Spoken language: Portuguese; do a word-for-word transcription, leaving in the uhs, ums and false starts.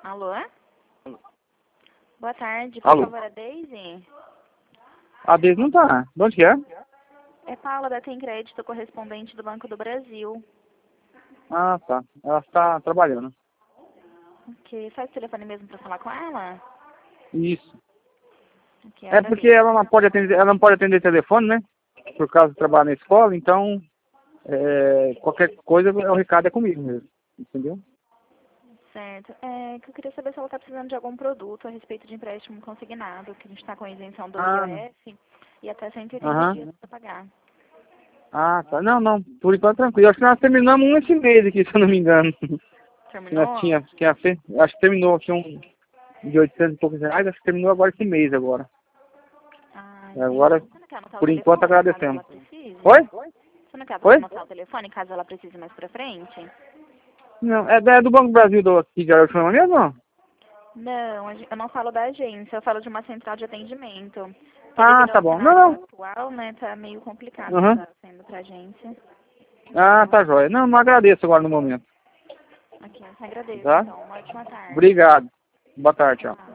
Alô? Boa tarde, por Alô? favor, a Daisy? A Deise não tá. De onde que é? É Paula da Tem Crédito, correspondente do Banco do Brasil. Ah, tá. Ela está trabalhando. Ok, faz o telefone mesmo para falar com ela? Isso. Ok, É porque agradeço. ela não pode atender, ela não pode atender telefone, né? Por causa do trabalho na escola, então é, qualquer coisa o recado é comigo mesmo. Entendeu? Certo. É que eu queria saber se ela está precisando de algum produto a respeito de empréstimo consignado, que a gente está com a isenção do Ah, I O F e até cento e oitenta aham. dias para pagar. Ah, tá. Não, não. Por enquanto tranquilo. Acho que nós terminamos um esse mês aqui, se eu não me engano. Que nós Terminou? tinha, tinha fe... Acho que terminou aqui um de oitocentos e poucos reais, acho que terminou agora esse mês agora. Ah, Agora, entendi. Você não quer anotar o por enquanto, telefone, caso agradecemos. ela precise? Oi? Você não quer Oi? anotar o telefone, caso ela precise mais para frente? Não, é, é do Banco do Brasil do aqui de Araruama mesmo? Não? Não, a gen- eu não falo da agência, eu falo de uma central de atendimento. Porque Ah, devido tá ao bom. Não, cenário não. atual, né, tá meio complicado Aham. tá sendo pra agência. Ah, tá jóia. Não, não agradeço agora no momento. Aqui, eu te agradeço, Tá? então. Uma ótima tarde. Obrigado. Boa tarde, tchau. Tchau.